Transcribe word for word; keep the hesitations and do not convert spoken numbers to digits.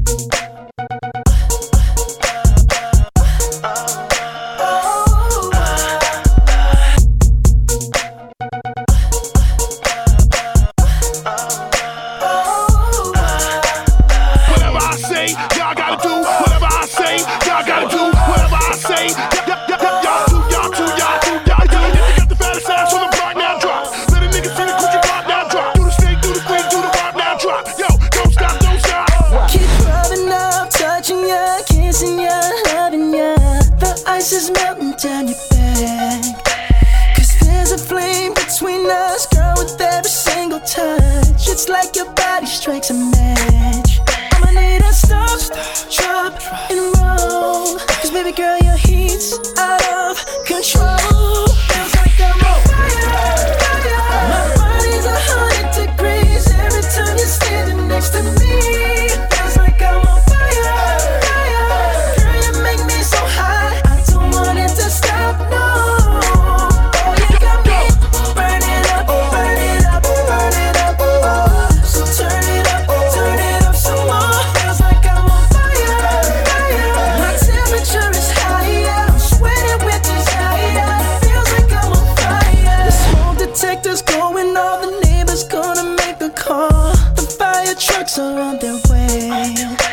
Ice is melting down your back, 'cause there's a flame between us, girl, with every single touch. It's like your body strikes a match. I'ma need a stop, drop, and roll, 'cause baby girl, your heat's out of control. Feels like I'm on fire, fire. My body's a hundred degrees every time you're standing next to me. Feels like I'm on fire, fire. Girl, you make me so high, to stop, no. Oh, you got me. Burn it up, burn it up, burn it up. Oh, so turn it up, turn it up some more. Feels like I'm on fire, fire. My temperature is higher, I'm sweating with desire. Feels like I'm on fire. The smoke detector's going, all the neighbors gonna make a call. The fire trucks are on their way.